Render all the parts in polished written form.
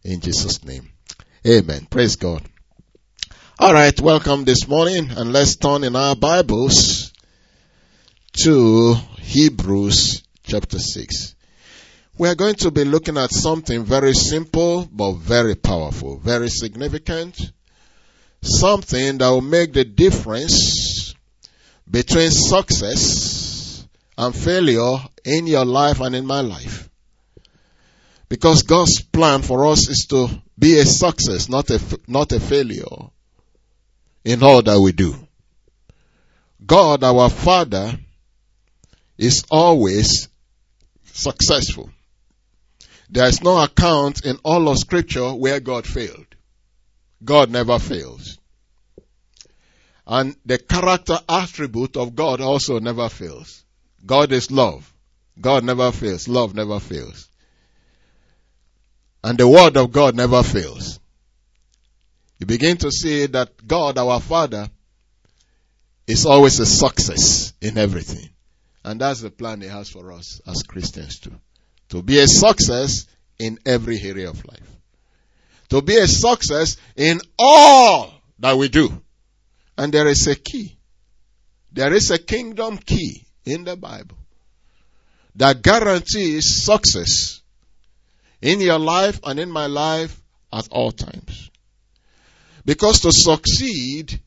In Jesus' name. Amen. Praise God. All right, welcome this morning, and let's turn in our Bibles to Hebrews chapter 6. We are going to be looking at something very simple but very powerful, very significant, something that will make the difference between success and failure in your life and in my life. Because God's plan for us is to be a success, not a failure in all that we do. God, our Father, is always successful. There is no account in all of Scripture where God failed. God never fails. And the character attribute of God also never fails. God is love. God never fails. Love never fails. And the word of God never fails. You begin to see that God, our Father, is always a success in everything. And that's the plan He has for us as Christians too. To be a success in every area of life. To be a success in all that we do. And there is a key. There is a kingdom key in the Bible that guarantees success in your life and in my life at all times. Because to succeed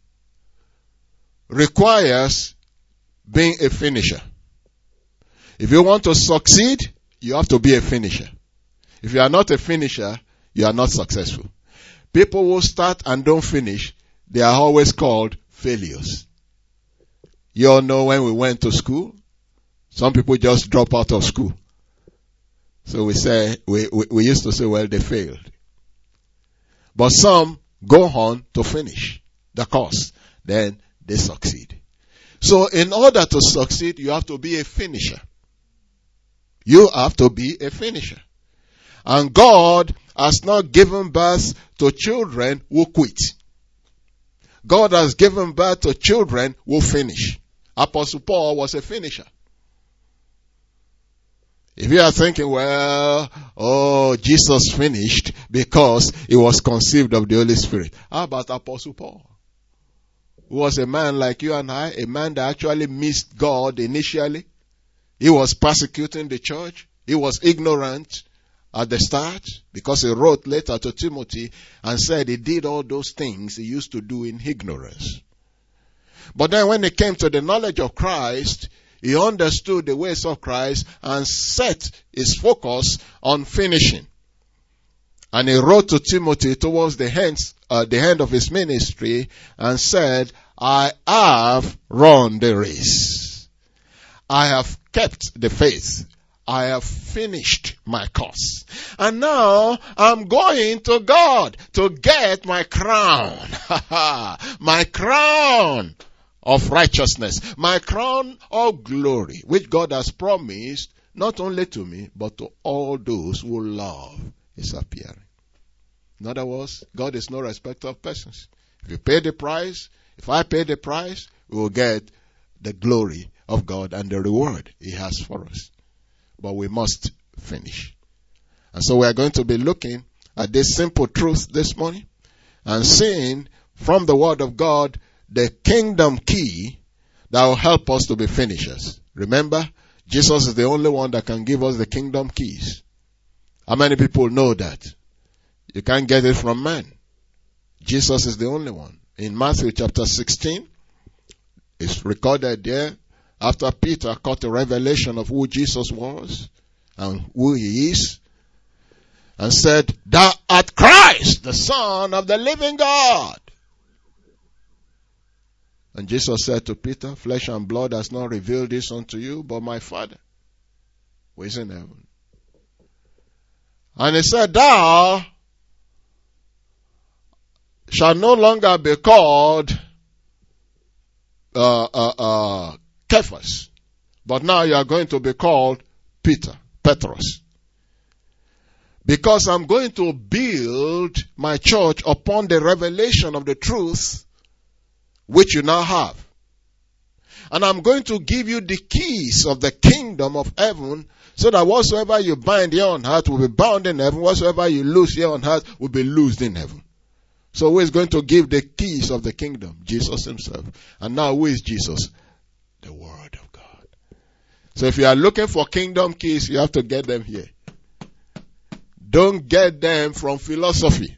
requires being a finisher. If you want to succeed, you have to be a finisher. If you are not a finisher, you are not successful. People who start and don't finish, they are always called failures. You all know when we went to school, some people just drop out of school. So we used to say, well, they failed. But some go on to finish the course. Then they succeed. So in order to succeed, you have to be a finisher. You have to be a finisher. And God has not given birth to children who quit. God has given birth to children who finish. Apostle Paul was a finisher. If you are thinking, Jesus finished because he was conceived of the Holy Spirit. How about Apostle Paul? Who was a man like you and I, a man that actually missed God initially. He was persecuting the church. He was ignorant at the start because he wrote later to Timothy and said he did all those things he used to do in ignorance. But then when it came to the knowledge of Christ, he understood the ways of Christ and set his focus on finishing. And he wrote to Timothy towards the end of his ministry and said, I have run the race. I have kept the faith. I have finished my course. And now I'm going to God to get my crown. My crown of righteousness, my crown of glory, which God has promised not only to me, but to all those who love His appearing. In other words, God is no respecter of persons. If you pay the price, if I pay the price, we will get the glory of God and the reward He has for us. But we must finish. And so we are going to be looking at this simple truth this morning and seeing from the Word of God the kingdom key that will help us to be finishers. Remember, Jesus is the only one that can give us the kingdom keys. How many people know that? You can't get it from man. Jesus is the only one. In Matthew chapter 16, it's recorded there, after Peter caught a revelation of who Jesus was and who He is, and said, Thou art Christ, the Son of the living God. And Jesus said to Peter, Flesh and blood has not revealed this unto you, but my Father who is in heaven. And He said, Thou shalt no longer be called Cephas, but now you are going to be called Petros. Because I'm going to build my church upon the revelation of the truth which you now have. And I'm going to give you the keys of the kingdom of heaven So that whatsoever you bind here on earth will be bound in heaven. Whatsoever you loose here on earth will be loosed in heaven. So who is going to give the keys of the kingdom? Jesus himself. And now who is Jesus? The Word of God. So if you are looking for kingdom keys, you have to get them here. Don't get them from philosophy.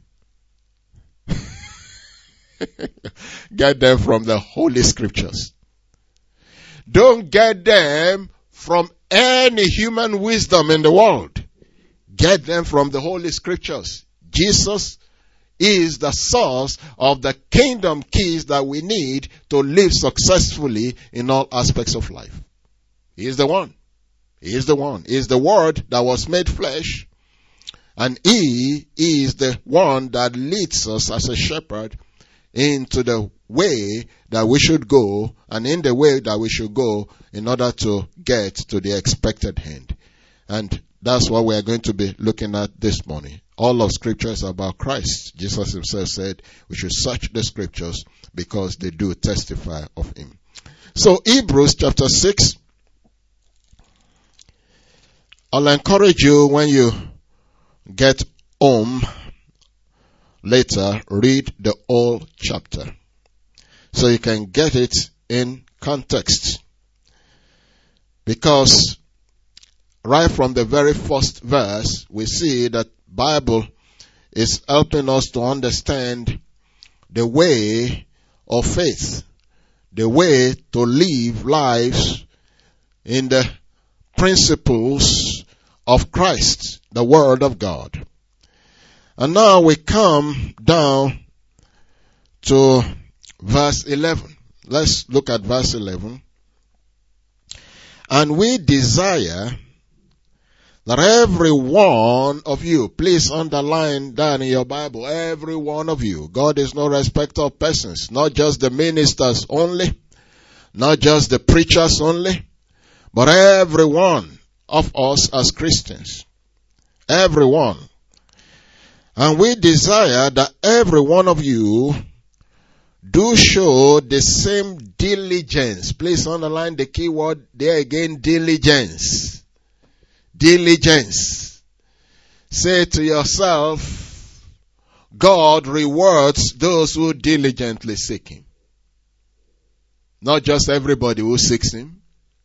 Get them from the Holy Scriptures. Don't get them from any human wisdom in the world. Get them from the Holy Scriptures. Jesus is the source of the kingdom keys that we need to live successfully in all aspects of life. He is the one. He is the one. He is the Word that was made flesh. And He is the one that leads us as a shepherd into the way that we should go, and in the way that we should go in order to get to the expected end. And that's what we are going to be looking at this morning. All of Scripture is about Christ. Jesus himself said we should search the Scriptures because they do testify of him. So Hebrews chapter 6. I'll encourage you when you get home later, read the whole chapter so you can get it in context. Because right from the very first verse, we see that Bible is helping us to understand the way of faith, the way to live lives in the principles of Christ, the Word of God. And now we come down to verse 11. Let's look at verse 11. And we desire that every one of you, please underline that in your Bible, every one of you. God is no respecter of persons, not just the ministers only, not just the preachers only, but every one of us as Christians. Everyone. And we desire that every one of you do show the same diligence. Please underline the key word there again, diligence. Diligence. Say to yourself, God rewards those who diligently seek Him. Not just everybody who seeks Him.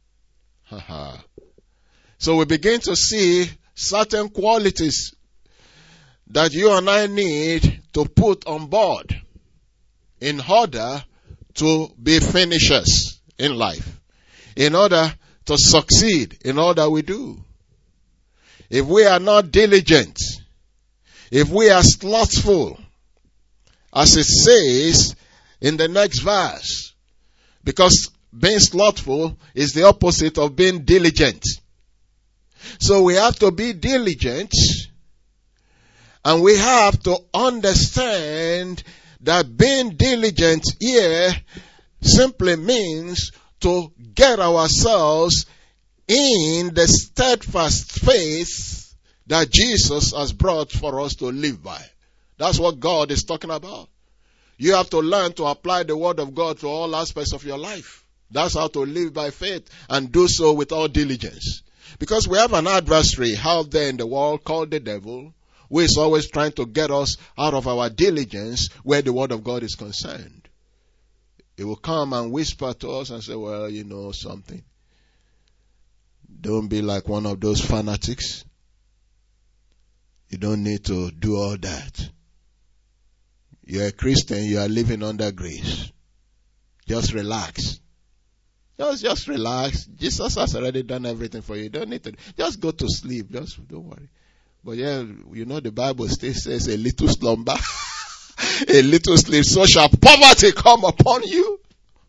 So we begin to see certain qualities that you and I need to put on board in order to be finishers in life, in order to succeed in all that we do. If we are not diligent, if we are slothful, as it says in the next verse, because being slothful is the opposite of being diligent. So we have to be diligent, and we have to understand that being diligent here simply means to get ourselves in the steadfast faith that Jesus has brought for us to live by. That's what God is talking about. You have to learn to apply the Word of God to all aspects of your life. That's how to live by faith and do so with all diligence. Because we have an adversary out there in the world called the devil, who is always trying to get us out of our diligence where the Word of God is concerned. He will come and whisper to us and say, well, you know something. Don't be like one of those fanatics. You don't need to do all that. You're a Christian, you are living under grace. Just relax. Just relax. Jesus has already done everything for you. You don't need to. Just go to sleep. Just don't worry. But yeah, you know the Bible still says a little slumber, a little sleep, so shall poverty come upon you.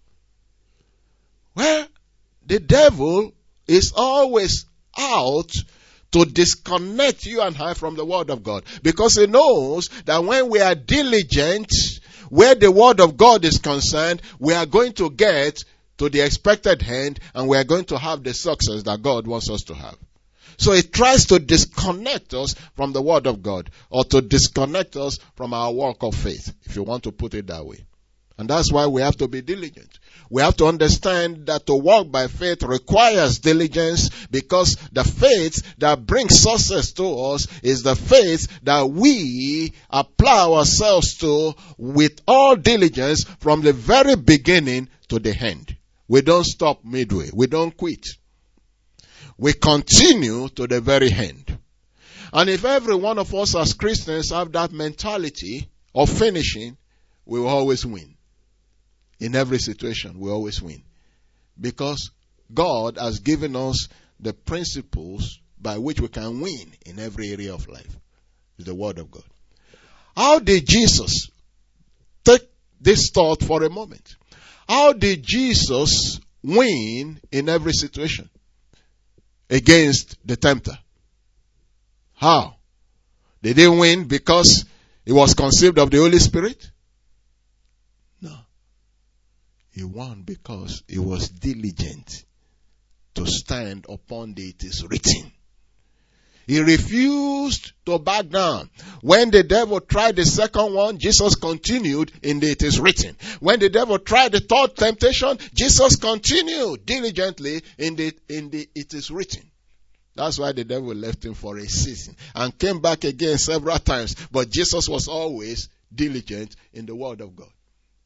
Well, the devil is always out to disconnect you and I from the Word of God. Because he knows that when we are diligent, where the Word of God is concerned, we are going to get to the expected end, and we are going to have the success that God wants us to have. So it tries to disconnect us from the Word of God, or to disconnect us from our walk of faith, if you want to put it that way. And that's why we have to be diligent. We have to understand that to walk by faith requires diligence, because the faith that brings success to us is the faith that we apply ourselves to with all diligence from the very beginning to the end. We don't stop midway. We don't quit. We continue to the very end. And if every one of us as Christians have that mentality of finishing, we will always win. In every situation, we always win. Because God has given us the principles by which we can win in every area of life. It's the Word of God. How did Jesus, take this thought for a moment, how did Jesus win in every situation against the tempter? How? Did he win because he was conceived of the Holy Spirit? No. He won because he was diligent to stand upon the it is written. He refused to back down. When the devil tried the second one, Jesus continued in the it is written. When the devil tried the third temptation, Jesus continued diligently in the it is written. That's why the devil left him for a season and came back again several times. But Jesus was always diligent in the Word of God.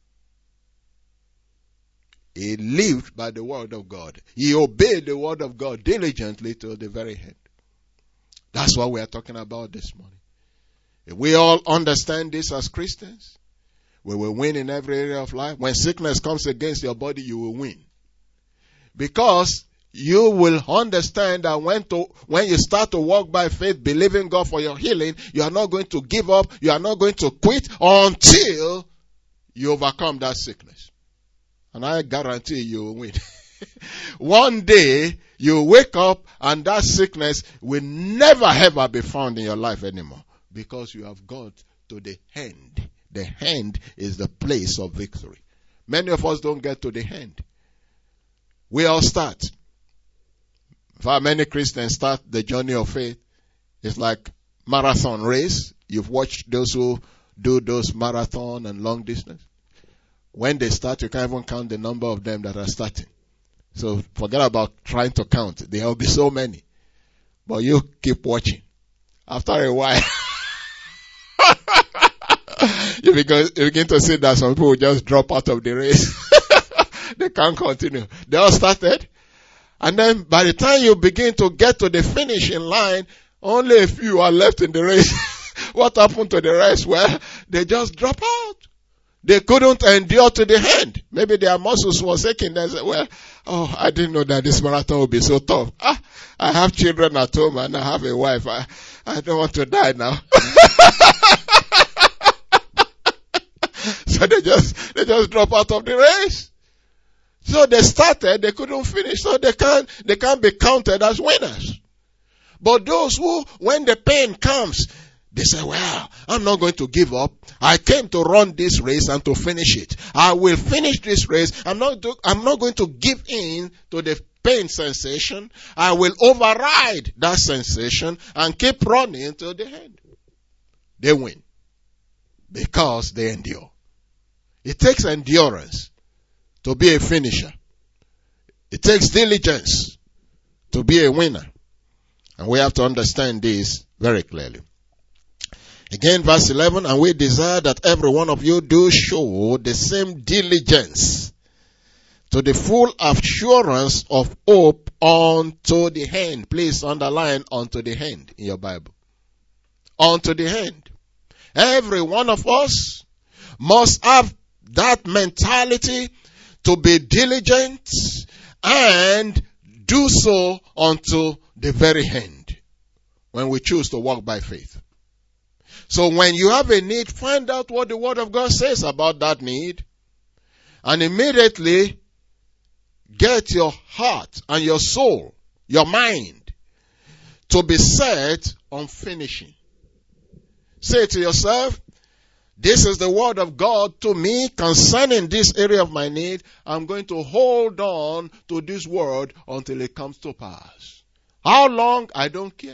He lived by the Word of God. He obeyed the Word of God diligently to the very end. That's what we are talking about this morning. If we all understand this as Christians, we will win in every area of life. When sickness comes against your body, you will win. Because you will understand that when you start to walk by faith, believing God for your healing, you are not going to give up, you are not going to quit until you overcome that sickness. And I guarantee you will win. One day, you wake up and that sickness will never ever be found in your life anymore. Because you have got to the end. The end is the place of victory. Many of us don't get to the end. We all start. In fact, many Christians start the journey of faith. It's like marathon race. You've watched those who do those marathon and long distance. When they start, you can't even count the number of them that are starting. So forget about trying to count. There will be so many. But you keep watching. After a while, you begin to see that some people just drop out of the race. They can't continue. They all started. And then by the time you begin to get to the finishing line, only a few are left in the race. What happened to the rest? Well, they just drop out. They couldn't endure to the end. Maybe their muscles were aching. They said, well, I didn't know that this marathon would be so tough. I have children at home and I have a wife. I don't want to die now. So they just drop out of the race. So they started, they couldn't finish, so they can't be counted as winners. But those who, when the pain comes, they say, well, I'm not going to give up. I came to run this race and to finish it. I will finish this race. I'm not going to give in to the pain sensation. I will override that sensation and keep running till the end. They win. Because they endure. It takes endurance to be a finisher. It takes diligence to be a winner. And we have to understand this very clearly. Again, verse 11, and we desire that every one of you do show the same diligence to the full assurance of hope unto the end. Please underline unto the end in your Bible. Unto the end. Every one of us must have that mentality to be diligent and do so unto the very end when we choose to walk by faith. So when you have a need, find out what the Word of God says about that need and immediately get your heart and your soul, your mind to be set on finishing. Say to yourself, this is the Word of God to me concerning this area of my need. I'm going to hold on to this Word until it comes to pass. How long? I don't care.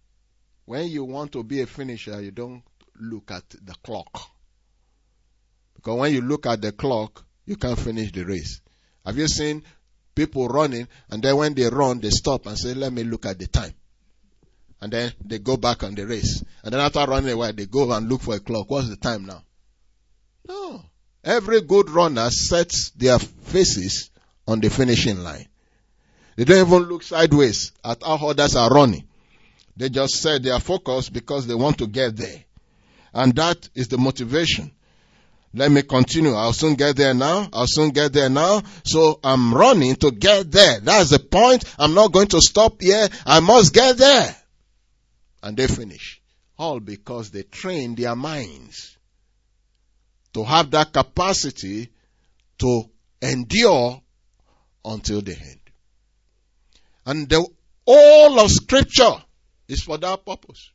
When you want to be a finisher, you don't look at the clock. Because when you look at the clock, you can't finish the race. Have you seen people running, and then when they run, they stop and say, let me look at the time. And then they go back on the race. And then after running a while, they go and look for a clock. What's the time now? No. Every good runner sets their faces on the finishing line. They don't even look sideways at how others are running. They just set their focus because they want to get there. And that is the motivation. Let me continue. I'll soon get there now. I'll soon get there now. So I'm running to get there. That's the point. I'm not going to stop here. I must get there. And they finish. All because they train their minds to have that capacity to endure until the end. And the whole of Scripture is for that purpose.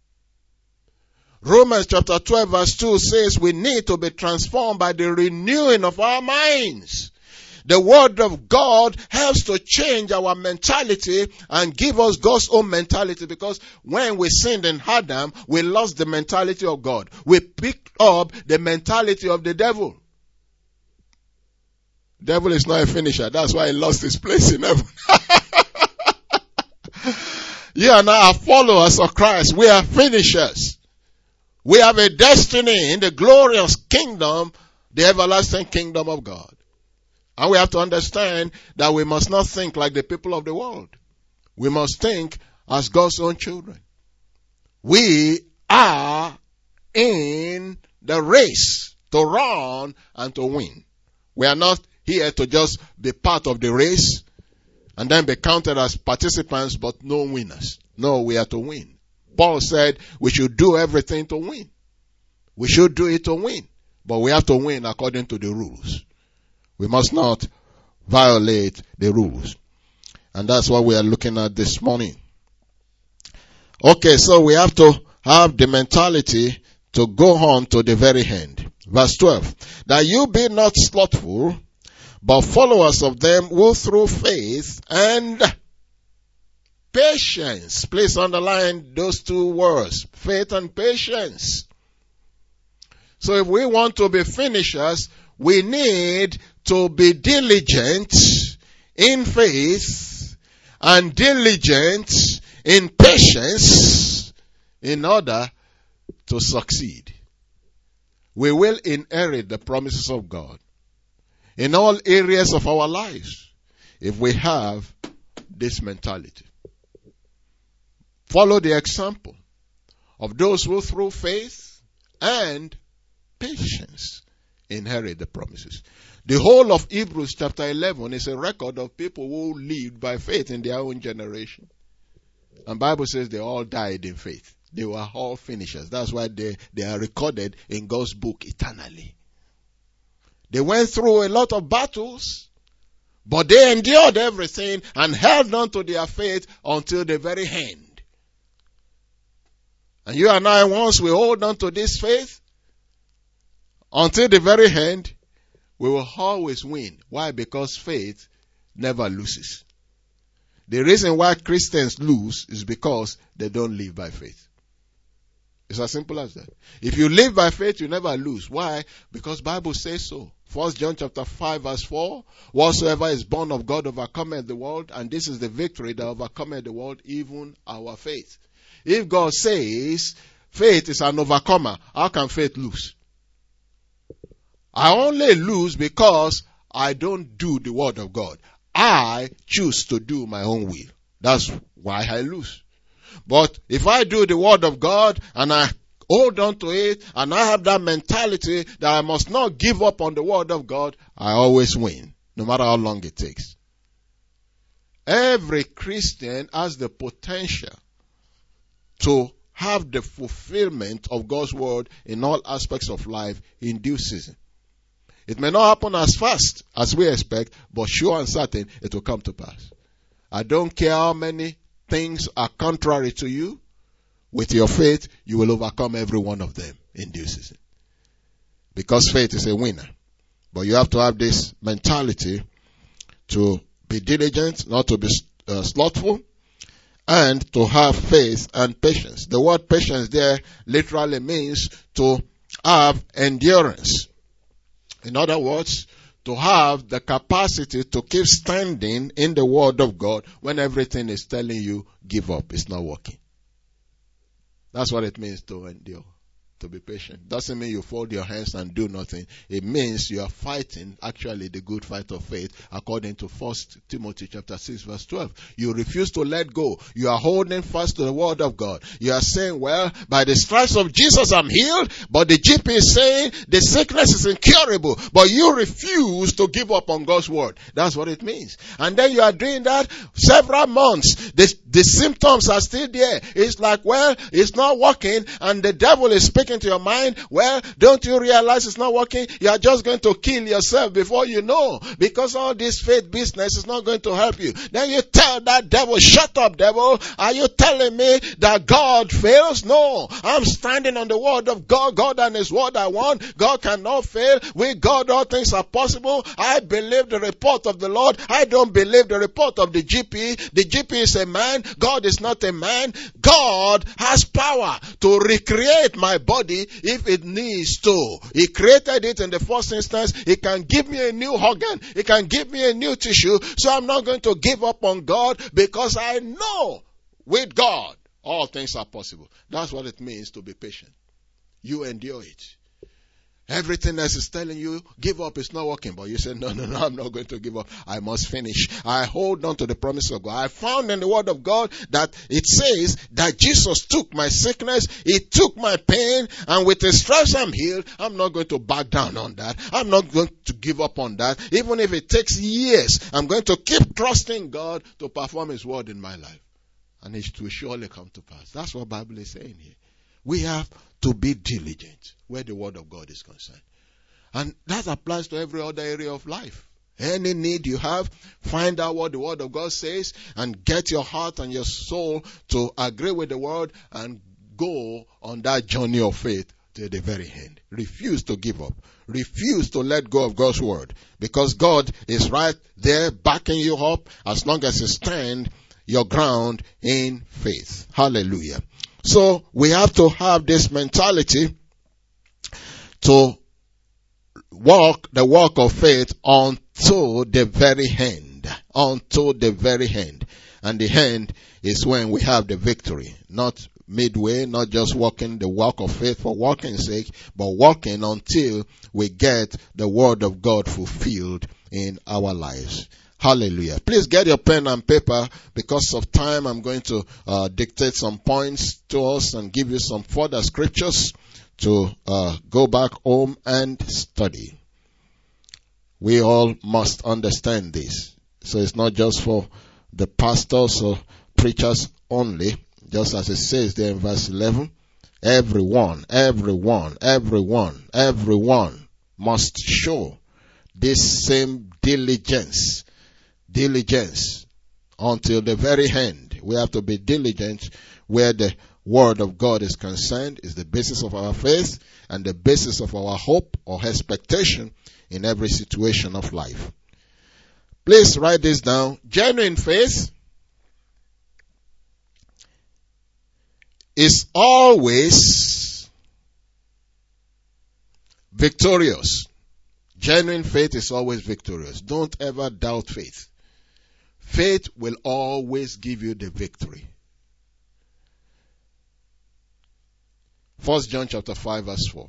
Romans chapter 12 verse 2 says we need to be transformed by the renewing of our minds. The Word of God helps to change our mentality and give us God's own mentality, because when we sinned in Adam, we lost the mentality of God. We picked up the mentality of the devil. Devil is not a finisher. That's why he lost his place in heaven. You and I are followers of Christ. We are finishers. We have a destiny in the glorious kingdom, the everlasting kingdom of God. And we have to understand that we must not think like the people of the world. We must think as God's own children. We are in the race to run and to win. We are not here to just be part of the race and then be counted as participants but no winners. No, we are to win. Paul said we should do everything to win. We should do it to win. But we have to win according to the rules. We must not violate the rules. And that's what we are looking at this morning. Okay, so we have to have the mentality to go on to the very end. Verse 12. That you be not slothful, but followers of them who through faith and patience. Please underline those two words. Faith and patience. So if we want to be finishers, we need to be diligent in faith and diligent in patience in order to succeed. We will inherit the promises of God in all areas of our lives if we have this mentality. Follow the example of those who through faith and patience inherit the promises. The whole of Hebrews chapter 11 is a record of people who lived by faith in their own generation. And the Bible says they all died in faith. They were all finishers. That's why they are recorded in God's book eternally. They went through a lot of battles, but they endured everything and held on to their faith until the very end. And you and I, once we hold on to this faith until the very end, we will always win. Why? Because faith never loses. The reason why Christians lose is because they don't live by faith. It's as simple as that. If you live by faith, you never lose. Why? Because the Bible says so. 1 John chapter 5 verse 4, whatsoever is born of God overcometh the world, and this is the victory that overcometh the world, even our faith. If God says faith is an overcomer, how can faith lose? I only lose because I don't do the word of God. I choose to do my own will. That's why I lose. But if I do the word of God and I hold on to it and I have that mentality that I must not give up on the word of God, I always win, no matter how long it takes. Every Christian has the potential to have the fulfillment of God's word in all aspects of life in due season. It may not happen as fast as we expect, but sure and certain it will come to pass. I don't care how many things are contrary to you. With your faith, you will overcome every one of them in due season. Because faith is a winner. But you have to have this mentality to be diligent, not to be slothful, and to have faith and patience. The word patience there literally means to have endurance. In other words, to have the capacity to keep standing in the Word of God when everything is telling you, give up, it's not working. That's what it means to endure, to be patient. Doesn't mean you fold your hands and do nothing. It means you are fighting, actually, the good fight of faith, according to 1 Timothy chapter 6, verse 12. You refuse to let go. You are holding fast to the Word of God. You are saying, well, by the stripes of Jesus I'm healed, but the GP is saying the sickness is incurable, but you refuse to give up on God's Word. That's what it means. And then you are doing that several months. The symptoms are still there. It's like, well, it's not working, and the devil is speaking to your mind. Well, don't you realize it's not working? You are just going to kill yourself before you know, because all this faith business is not going to help you. Then you tell that devil, shut up, devil. Are you telling me that God fails? No. I'm standing on the Word of God. God and His Word I want. God cannot fail. With God all things are possible. I believe the report of the Lord. I don't believe the report of the GP. The GP is a man. God is not a man. God has power to recreate my body if it needs to. He created it in the first instance. He can give me a new organ. He can give me a new tissue. So I'm not going to give up on God, because I know with God all things are possible. That's what it means to be patient. You endure it. Everything else is telling you, give up, it's not working. But you say, no, I'm not going to give up. I must finish. I hold on to the promise of God. I found in the Word of God that it says that Jesus took my sickness, He took my pain, and with His stripes I'm healed. I'm not going to back down on that. I'm not going to give up on that. Even if it takes years, I'm going to keep trusting God to perform His Word in my life. And it will surely come to pass. That's what the Bible is saying here. We have to be diligent where the Word of God is concerned. And that applies to every other area of life. Any need you have, find out what the Word of God says and get your heart and your soul to agree with the Word and go on that journey of faith to the very end. Refuse to give up. Refuse to let go of God's Word, because God is right there backing you up as long as you stand your ground in faith. Hallelujah. So we have to have this mentality to walk the walk of faith unto the very end. Unto the very end. And the end is when we have the victory. Not midway, not just walking the walk of faith for walking's sake, but walking until we get the Word of God fulfilled in our lives. Hallelujah. Please get your pen and paper. Because of time, I'm going to dictate some points to us and give you some further scriptures to go back home and study. We all must understand this. So it's not just for the pastors or preachers only. Just as it says there in verse 11, everyone must show this same diligence until the very end. We have to be diligent where the Word of God is concerned. Is the basis of our faith and the basis of our hope or expectation in every situation of life. Please write this down. Genuine faith is always victorious. Genuine faith is always victorious. Don't ever doubt faith. Faith will always give you the victory. 1 John chapter 5 verse 4.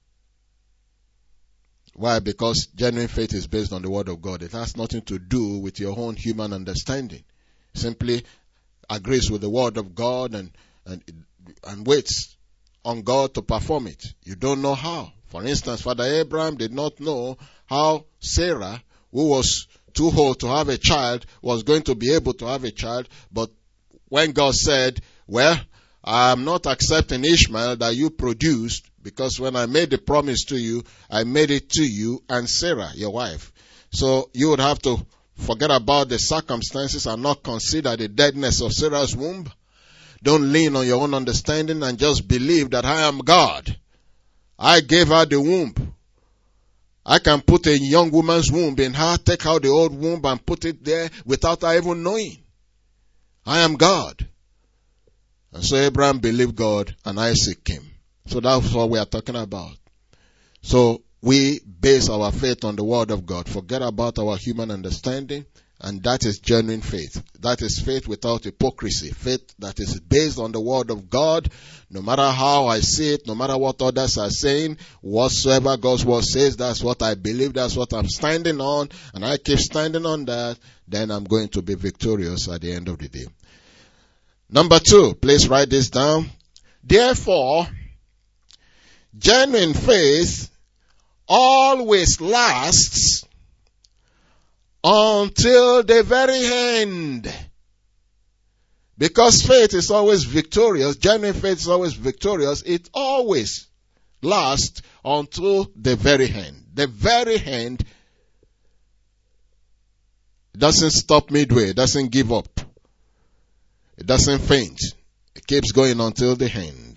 Why? Because genuine faith is based on the Word of God. It has nothing to do with your own human understanding. Simply agrees with the Word of God and waits on God to perform it. You don't know how. For instance, Father Abraham did not know how Sarah, who was too old to have a child, was going to be able to have a child. But when God said, well, I'm not accepting Ishmael that you produced, because when I made the promise to you, I made it to you and Sarah, your wife. So you would have to forget about the circumstances and not consider the deadness of Sarah's womb. Don't lean on your own understanding and just believe that I am God. I gave her the womb. I can put a young woman's womb in her, take out the old womb and put it there without her even knowing. I am God. And so Abraham believed God and Isaac came. So that's what we are talking about. So we base our faith on the Word of God. Forget about our human understanding. And that is genuine faith. That is faith without hypocrisy. Faith that is based on the Word of God. No matter how I see it, no matter what others are saying, whatsoever God's Word says, that's what I believe, that's what I'm standing on, and I keep standing on that, then I'm going to be victorious at the end of the day. Number 2, please write this down. Therefore, genuine faith always lasts until the very end. Because faith is always victorious, genuine faith is always victorious, it always lasts until the very end. The very end doesn't stop midway, it doesn't give up. It doesn't faint. It keeps going until the end.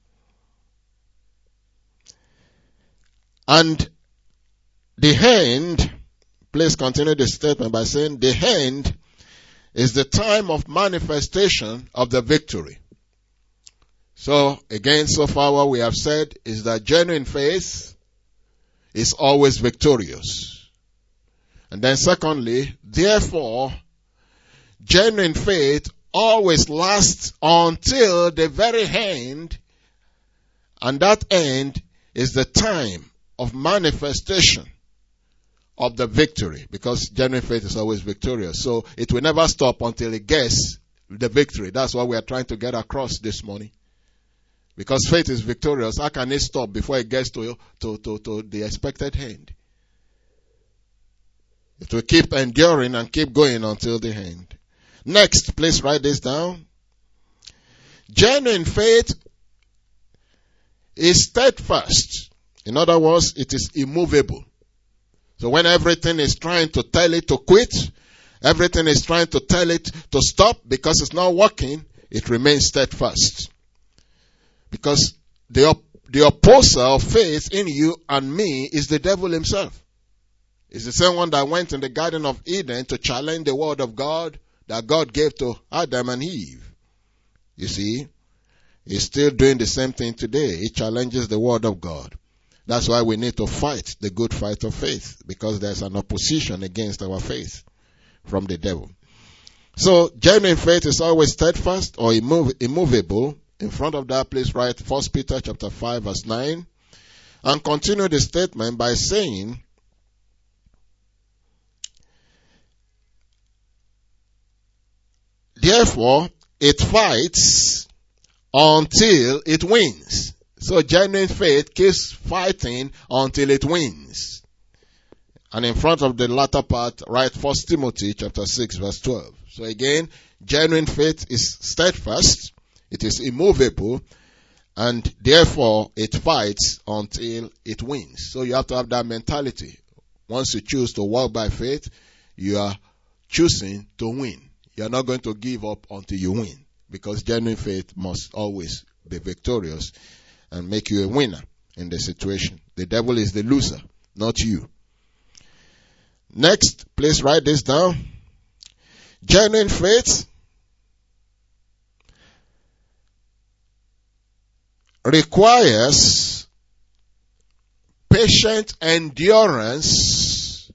And the end, please continue the statement by saying, the end is the time of manifestation of the victory. So, again, so far what we have said is that genuine faith is always victorious. And then secondly, therefore, genuine faith always lasts until the very end, and that end is the time of manifestation of the victory, because genuine faith is always victorious. So it will never stop until it gets the victory. That's what we are trying to get across this morning. Because faith is victorious, how can it stop before it gets to the expected end? It will keep enduring and keep going until the end. Next, please write this down. Genuine faith is steadfast. In other words, it is immovable. So when everything is trying to tell it to quit, everything is trying to tell it to stop because it's not working, it remains steadfast. Because the opposer of faith in you and me is the devil himself. It's the same one that went in the Garden of Eden to challenge the word of God that God gave to Adam and Eve. You see, he's still doing the same thing today. He challenges the word of God. That's why we need to fight the good fight of faith, because there's an opposition against our faith from the devil. So, genuine faith is always steadfast or immovable. In front of that, please write 1 Peter chapter 5 verse 9. And continue the statement by saying, therefore, it fights until it wins. So genuine faith keeps fighting until it wins. And in front of the latter part, write 1 Timothy chapter 6 verse 12. So again, genuine faith is steadfast, it is immovable, and therefore it fights until it wins. So you have to have that mentality. Once you choose to walk by faith, you are choosing to win. You are not going to give up until you win, because genuine faith must always be victorious and make you a winner in the situation. The devil is the loser, not you. Next, please write this down. Genuine faith requires patient endurance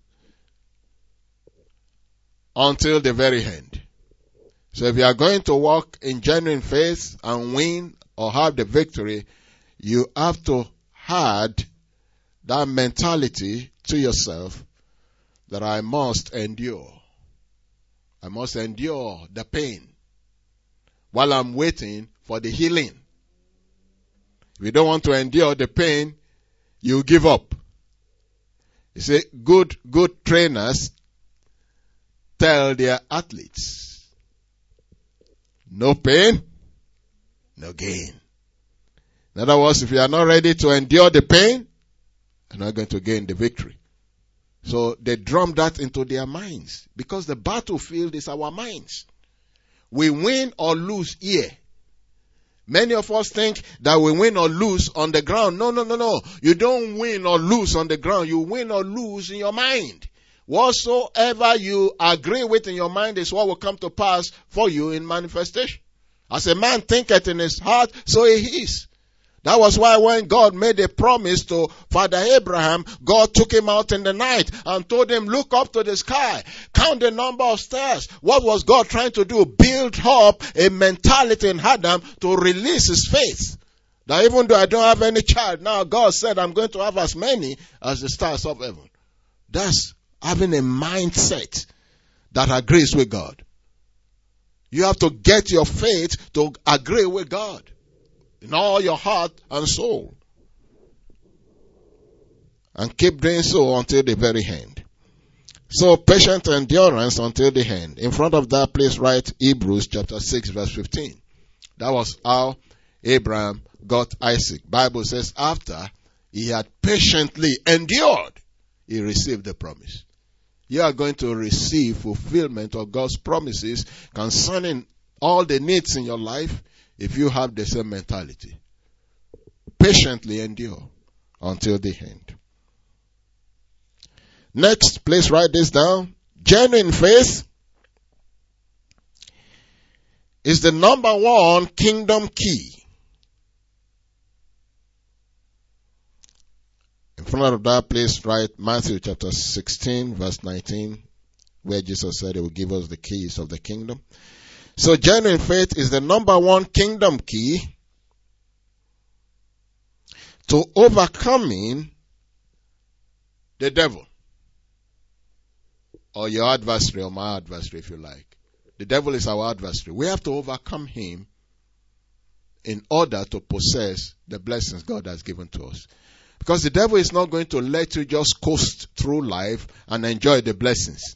until the very end. So if you are going to walk in genuine faith and win or have the victory, you have to add that mentality to yourself that I must endure. I must endure the pain while I'm waiting for the healing. If you don't want to endure the pain, you give up. You see, good trainers tell their athletes, no pain, no gain. In other words, if you are not ready to endure the pain, you're not going to gain the victory. So they drum that into their minds, because the battlefield is our minds. We win or lose here. Many of us think that we win or lose on the ground. No. You don't win or lose on the ground. You win or lose in your mind. Whatsoever you agree with in your mind is what will come to pass for you in manifestation. As a man thinketh in his heart, so he is. That was why when God made a promise to Father Abraham, God took him out in the night and told him, look up to the sky, count the number of stars. What was God trying to do? Build up a mentality in Adam to release his faith. That even though I don't have any child, now God said I'm going to have as many as the stars of heaven. That's having a mindset that agrees with God. You have to get your faith to agree with God in all your heart and soul. And keep doing so until the very end. So patient endurance until the end. In front of that, please write Hebrews chapter 6 verse 15. That was how Abraham got Isaac. Bible says after he had patiently endured, he received the promise. You are going to receive fulfillment of God's promises concerning all the needs in your life if you have the same mentality. Patiently endure until the end. Next, please write this down. Genuine faith is the number one kingdom key. In front of that, please write Matthew chapter 16 verse 19, where Jesus said he will give us the keys of the kingdom. So genuine faith is the number one kingdom key to overcoming the devil. Or your adversary, or my adversary if you like. The devil is our adversary. We have to overcome him in order to possess the blessings God has given to us. Because the devil is not going to let you just coast through life and enjoy the blessings.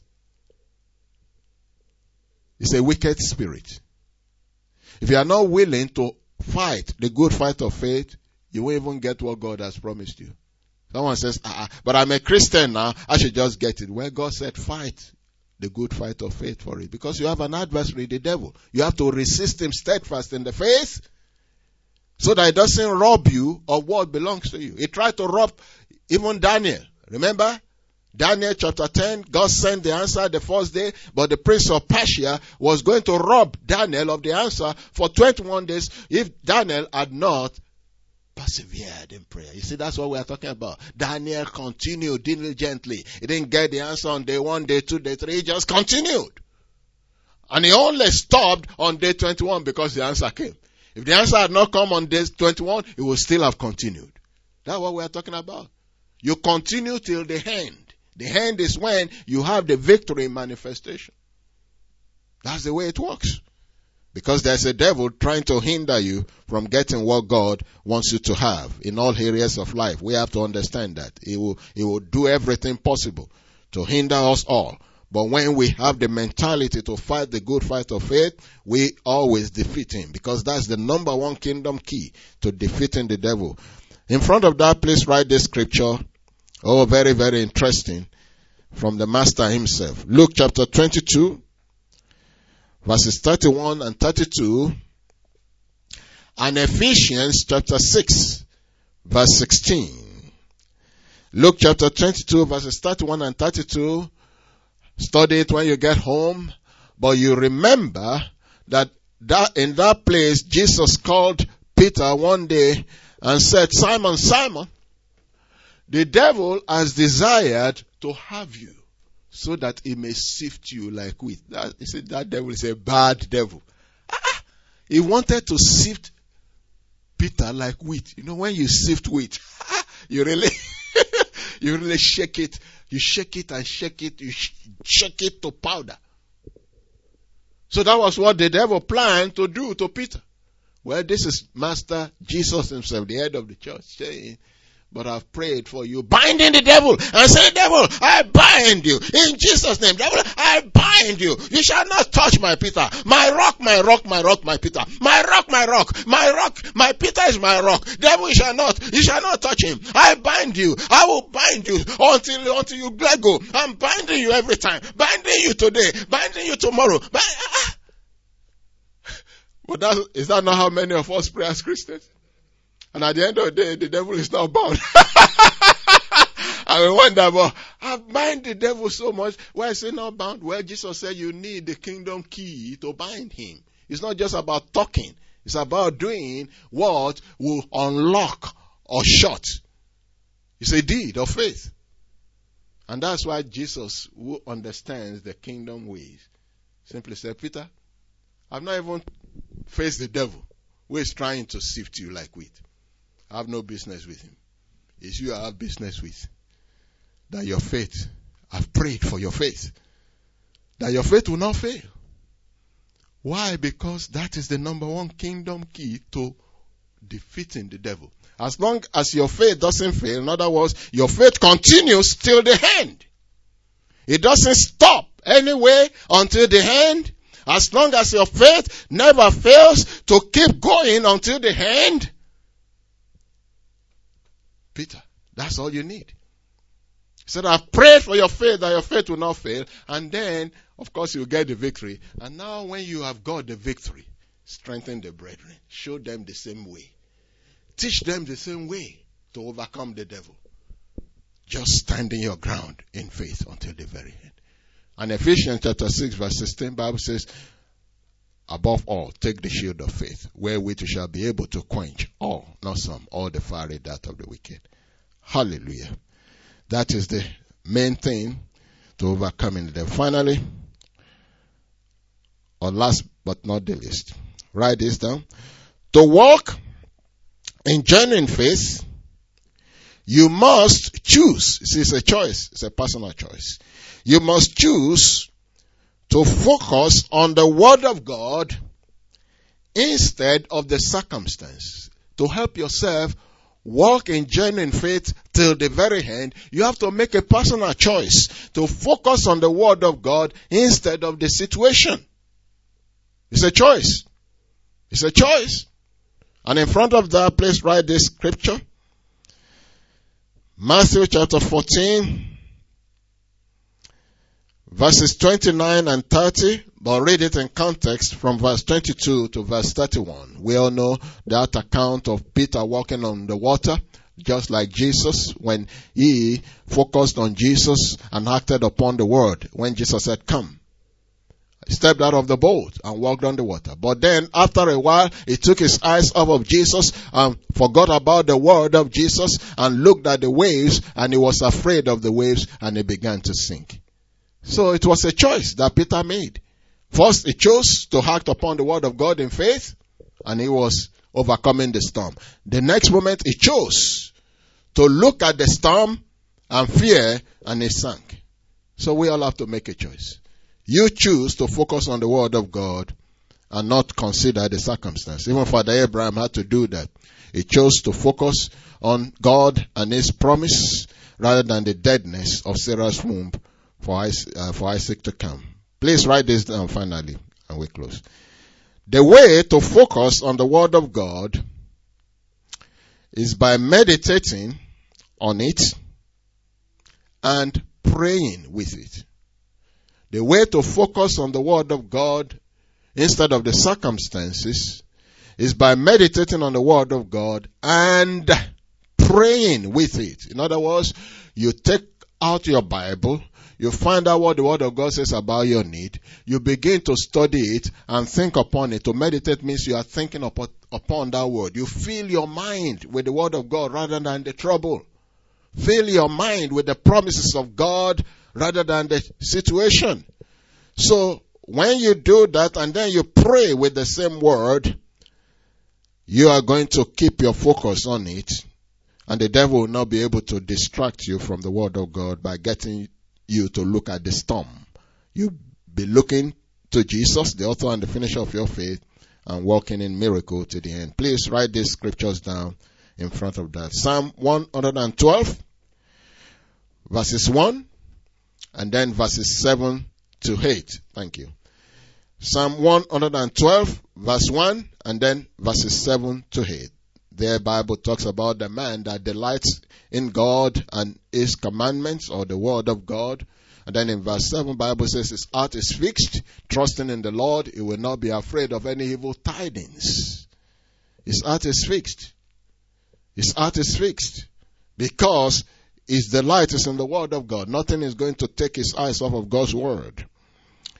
It's a wicked spirit. If you are not willing to fight the good fight of faith, you won't even get what God has promised you. Someone says, but I'm a Christian now, I should just get it. Well, God said, fight the good fight of faith for it. Because you have an adversary, the devil. You have to resist him steadfast in the faith so that he doesn't rob you of what belongs to you. He tried to rob even Daniel. Remember? Daniel chapter 10, God sent the answer the first day, but the prince of Persia was going to rob Daniel of the answer for 21 days if Daniel had not persevered in prayer. You see, that's what we are talking about. Daniel continued diligently. He didn't get the answer on day 1, day 2, day 3. He just continued. And he only stopped on day 21 because the answer came. If the answer had not come on day 21, he would still have continued. That's what we are talking about. You continue till the end. The end is when you have the victory manifestation. That's the way it works. Because there's a devil trying to hinder you from getting what God wants you to have in all areas of life. We have to understand that. He will do everything possible to hinder us all. But when we have the mentality to fight the good fight of faith, we always defeat him. Because that's the number one kingdom key to defeating the devil. In front of that, please write this scripture. Oh, very, very interesting. From the Master himself. Luke chapter 22. Verses 31 and 32, and Ephesians chapter 6, verse 16. Luke chapter 22, verses 31 and 32. Study it when you get home. But you remember that in that place, Jesus called Peter one day and said, Simon, Simon, the devil has desired to have you, so that he may sift you like wheat. He said that devil is a bad devil. He wanted to sift Peter like wheat. You know, when you sift wheat, you really shake it. You shake it and shake it. You shake it to powder. So that was what the devil planned to do to Peter. Well, this is Master Jesus himself, the head of the church, saying, but I've prayed for you, binding the devil, and say, devil, I bind you. In Jesus' name, devil, I bind you. You shall not touch my Peter. My rock, my rock, my rock, my Peter. My rock, my rock, my rock, my Peter is my rock. Devil, you shall not touch him. I bind you. I will bind you until you let go. I'm binding you every time. Binding you today. Binding you tomorrow. But is that not how many of us pray as Christians? And at the end of the day, the devil is not bound. I wonder, but I bind the devil so much. Why is he not bound? Well, Jesus said you need the kingdom key to bind him. It's not just about talking. It's about doing what will unlock or shut. It's a deed of faith. And that's why Jesus, who understands the kingdom ways, simply said, Peter, I've not even faced the devil who is trying to sift you like wheat. I have no business with him. It's you I have business with. That your faith, I've prayed for your faith. That your faith will not fail. Why? Because that is the number one kingdom key to defeating the devil. As long as your faith doesn't fail, in other words, your faith continues till the end. It doesn't stop anyway until the end. As long as your faith never fails to keep going until the end. Peter, that's all you need. He said, I've prayed for your faith that your faith will not fail. And then, of course, you'll get the victory. And now when you have got the victory, strengthen the brethren. Show them the same way. Teach them the same way to overcome the devil. Just standing your ground in faith until the very end. And Ephesians chapter 6 verse 16, Bible says, above all, take the shield of faith, wherewith you shall be able to quench all, not some, all the fiery dart of the wicked. Hallelujah. That is the main thing to overcoming the devil. Finally, or last but not the least, write this down. To walk in genuine faith, you must choose. See, it's a choice. It's a personal choice. You must choose to focus on the Word of God instead of the circumstance. To help yourself walk in genuine faith till the very end, you have to make a personal choice to focus on the Word of God instead of the situation. It's a choice. It's a choice. And in front of that, please write this scripture. Matthew chapter 14, verses 29 and 30, but read it in context from verse 22 to verse 31. We all know that account of Peter walking on the water, just like Jesus, when he focused on Jesus and acted upon the word. When Jesus said, come, he stepped out of the boat and walked on the water. But then, after a while, he took his eyes off of Jesus and forgot about the word of Jesus and looked at the waves, and he was afraid of the waves, and he began to sink. So it was a choice that Peter made. First, he chose to act upon the word of God in faith, and he was overcoming the storm. The next moment, he chose to look at the storm and fear, and he sank. So we all have to make a choice. You choose to focus on the word of God and not consider the circumstance. Even Father Abraham had to do that. He chose to focus on God and his promise rather than the deadness of Sarah's womb for Isaac to come. Please write this down finally, and we close. The way to focus on the word of God is by meditating on it and praying with it. The way to focus on the word of God instead of the circumstances is by meditating on the word of God and praying with it. In other words, you take out your Bible, you find out what the word of God says about your need, you begin to study it and think upon it. To meditate means you are thinking upon that word. You fill your mind with the word of God rather than the trouble. Fill your mind with the promises of God rather than the situation. So, when you do that and then you pray with the same word, you are going to keep your focus on it, and the devil will not be able to distract you from the word of God by getting you to look at the storm. You'll be looking to Jesus, the author and the finisher of your faith, and walking in miracle to the end. Please write these scriptures down in front of that. Psalm 112, verses 1, and then verses 7 to 8. Thank you. Psalm 112, verse 1, and then verses 7 to 8. The Bible talks about the man that delights in God and his commandments, or the word of God. And then in verse 7, Bible says his heart is fixed, trusting in the Lord. He will not be afraid of any evil tidings. His heart is fixed. His heart is fixed because his delight is in the word of God. Nothing is going to take his eyes off of God's word.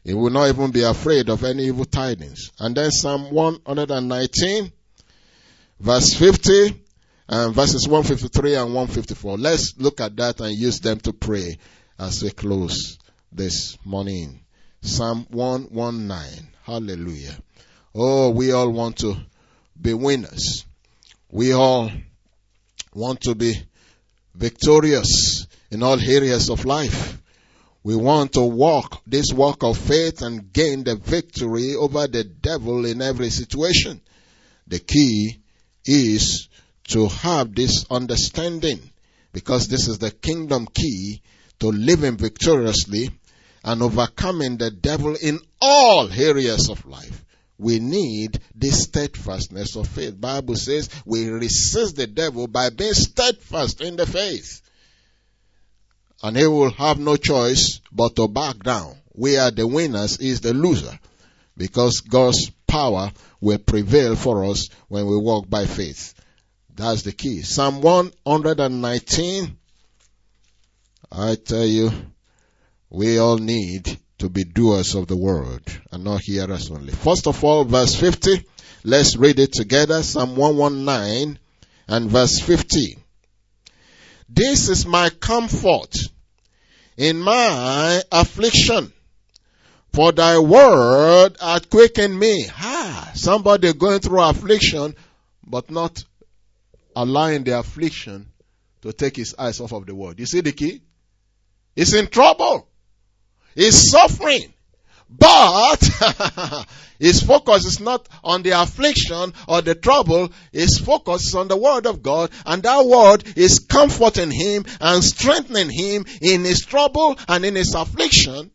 He will not even be afraid of any evil tidings. And then Psalm 119, verse 50, and verses 153 and 154. Let's look at that and use them to pray as we close this morning. Psalm 119. Hallelujah. Oh, we all want to be winners. We all want to be victorious in all areas of life. We want to walk this walk of faith and gain the victory over the devil in every situation. The key is to have this understanding, because this is the kingdom key to living victoriously and overcoming the devil in all areas of life. We need this steadfastness of faith. Bible says we resist the devil by being steadfast in the faith. And he will have no choice but to back down. We are the winners, he is the loser. Because God's power will prevail for us when we walk by faith. That's the key. Psalm 119. I tell you, we all need to be doers of the word and not hearers only. First of all, verse 50. Let's read it together. Psalm 119 and verse 50. This is my comfort in my affliction, for thy word hath quickened me. Somebody going through affliction, but not allowing the affliction to take his eyes off of the word. You see the key? He's in trouble. He's suffering. But his focus is not on the affliction or the trouble. His focus is on the word of God. And that word is comforting him and strengthening him in his trouble and in his affliction.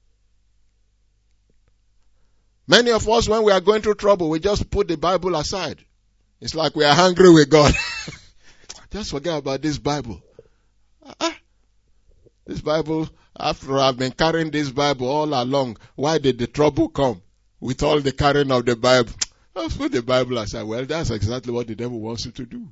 Many of us, when we are going through trouble, we just put the Bible aside. It's like we are hungry with God. Just forget about this Bible. This Bible, after I've been carrying this Bible all along, why did the trouble come? With all the carrying of the Bible. Let's put the Bible aside. Well, that's exactly what the devil wants you to do.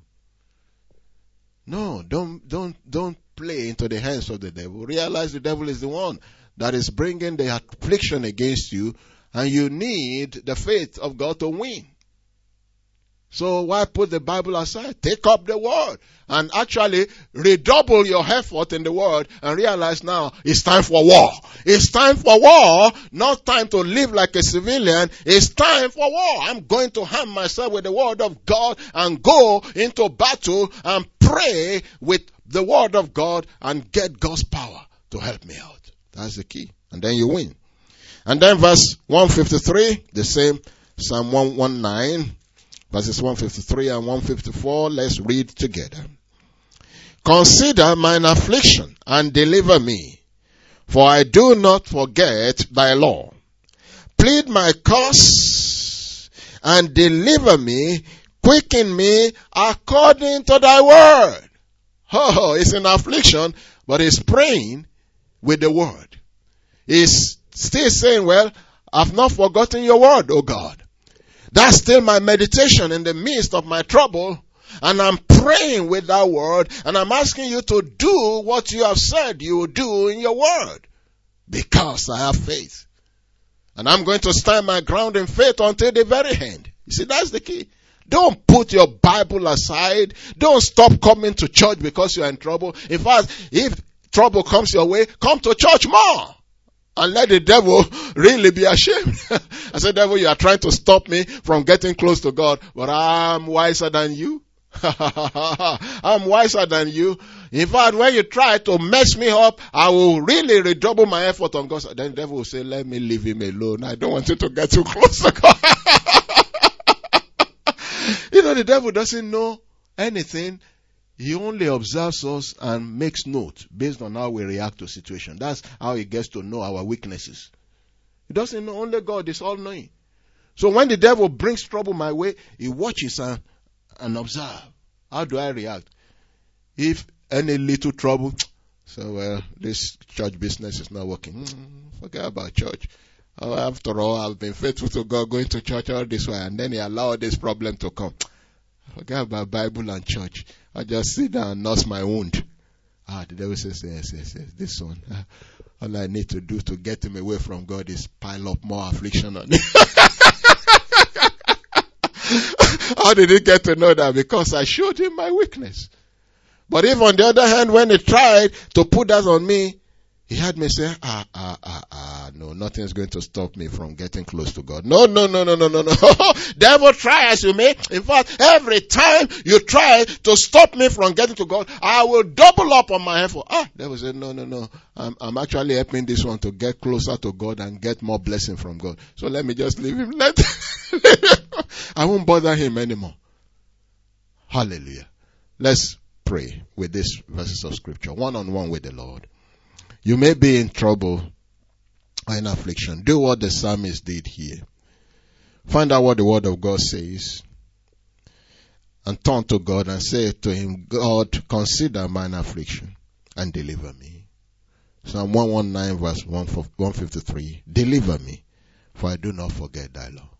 No, don't play into the hands of the devil. Realize the devil is the one that is bringing the affliction against you, and you need the faith of God to win. So why put the Bible aside? Take up the word and actually redouble your effort in the word and realize now it's time for war. It's time for war, not time to live like a civilian. It's time for war. I'm going to arm myself with the word of God and go into battle and pray with the word of God and get God's power to help me out. That's the key. And then you win. And then verse 153, the same Psalm 119. Verses 153 and 154, let's read together. Consider mine affliction and deliver me, for I do not forget thy law. Plead my cause and deliver me, quicken me according to thy word. Oh, it's an affliction, but he's praying with the word. He's still saying, well, I've not forgotten your word, O God. That's still my meditation in the midst of my trouble. And I'm praying with that word. And I'm asking you to do what you have said you will do in your word. Because I have faith. And I'm going to stand my ground in faith until the very end. You see, that's the key. Don't put your Bible aside. Don't stop coming to church because you're in trouble. In fact, if trouble comes your way, come to church more. And let the devil really be ashamed. I said, devil, you are trying to stop me from getting close to God, but I'm wiser than you. I'm wiser than you. In fact, when you try to mess me up, I will really redouble my effort on God. Then the devil will say, let me leave him alone. I don't want you to get too close to God. You know, the devil doesn't know anything. He only observes us and makes note based on how we react to situation. That's how he gets to know our weaknesses. He doesn't know. Only God is all-knowing. So when the devil brings trouble my way, he watches and observes. How do I react? If any little trouble, so well, this church business is not working. Forget about church. After all, I've been faithful to God, going to church all this way, and then he allowed this problem to come. Forget about Bible and church. I just sit down and nurse my wound. The devil says, yes. This one, all I need to do to get him away from God is pile up more affliction on him. How did he get to know that? Because I showed him my weakness. But if on the other hand, when he tried to put that on me, he had me say, no, nothing's going to stop me from getting close to God. No. Devil, try as you may. In fact, every time you try to stop me from getting to God, I will double up on my effort. Devil said, no. I'm actually helping this one to get closer to God and get more blessing from God. So let me just leave him. I won't bother him anymore. Hallelujah. Let's pray with these verses of scripture, one-on-one with the Lord. You may be in trouble or in affliction. Do what the psalmist did here. Find out what the word of God says and turn to God and say to him, God, consider mine affliction and deliver me. Psalm 119 verse 153. Deliver me, for I do not forget thy law.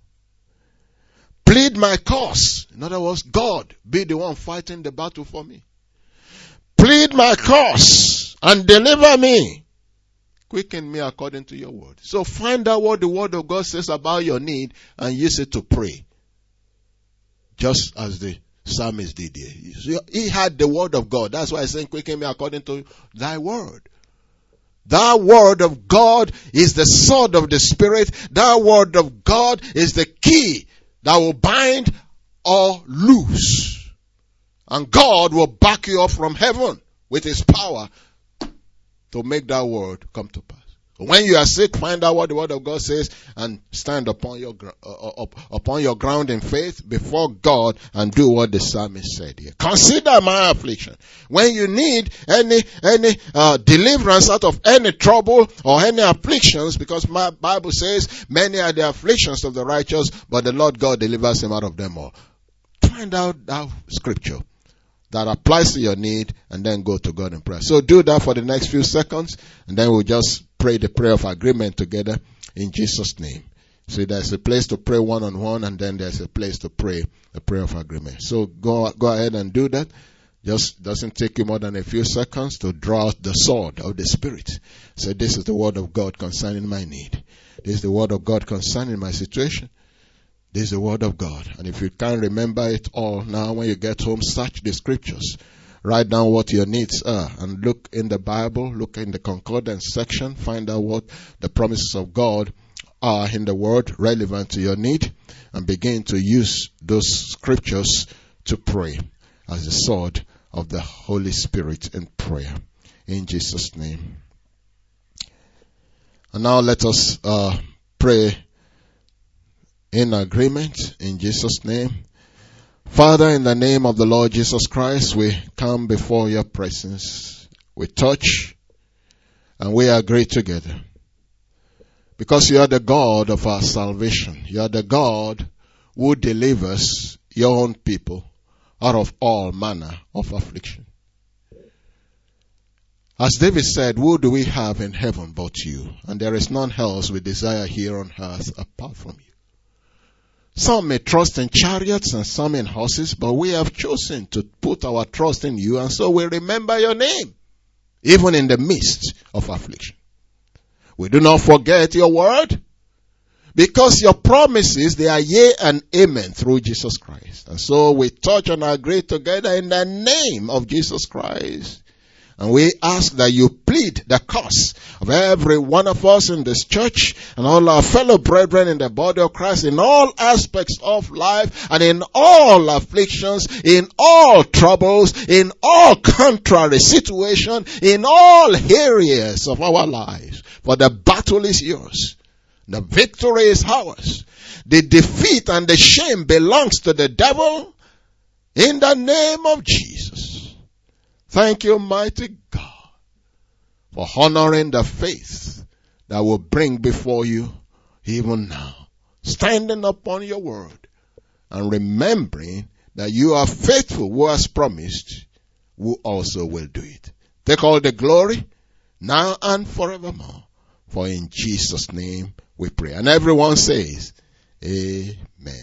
Plead my cause. In other words, God, be the one fighting the battle for me. Plead my cause and deliver me. Quicken me according to your word. So find out what the word of God says about your need and use it to pray. Just as the psalmist did here. He had the word of God. That's why he's saying, quicken me according to thy word. That word of God is the sword of the Spirit. That word of God is the key that will bind or loose. And God will back you up from heaven with his power to make that word come to pass. When you are sick, find out what the word of God says and stand upon your ground in faith before God and do what the psalmist said here. Consider my affliction. When you need any deliverance out of any trouble or any afflictions, because my Bible says many are the afflictions of the righteous, but the Lord God delivers him out of them all. Find out that scripture that applies to your need and then go to God in prayer. So do that for the next few seconds and then we'll just pray the prayer of agreement together in Jesus' name. So there's a place to pray one-on-one and then there's a place to pray the prayer of agreement. So go ahead and do that. Just doesn't take you more than a few seconds to draw out the sword of the Spirit. So this is the word of God concerning my need. This is the word of God concerning my situation. This is the word of God. And if you can't remember it all now, when you get home, search the scriptures. Write down what your needs are and look in the Bible, look in the concordance section, find out what the promises of God are in the word relevant to your need and begin to use those scriptures to pray as the sword of the Holy Spirit in prayer. In Jesus' name. And now let us pray in agreement in Jesus' name. Father, in the name of the Lord Jesus Christ, we come before your presence. We touch and we agree together. Because you are the God of our salvation. You are the God who delivers your own people out of all manner of affliction. As David said, who do we have in heaven but you? And there is none else we desire here on earth apart from you. Some may trust in chariots and some in horses, but we have chosen to put our trust in you, and so we remember your name, even in the midst of affliction. We do not forget your word, because your promises, they are yea and amen through Jesus Christ. And so we touch and agree together in the name of Jesus Christ. And we ask that you plead the cause of every one of us in this church and all our fellow brethren in the body of Christ in all aspects of life and in all afflictions, in all troubles, in all contrary situations, in all areas of our lives. For the battle is yours. The victory is ours. The defeat and the shame belongs to the devil in the name of Jesus. Thank you, mighty God, for honoring the faith that will bring before you even now. Standing upon your word and remembering that you are faithful who has promised, who also will do it. Take all the glory now and forevermore. For in Jesus' name we pray. And everyone says, Amen.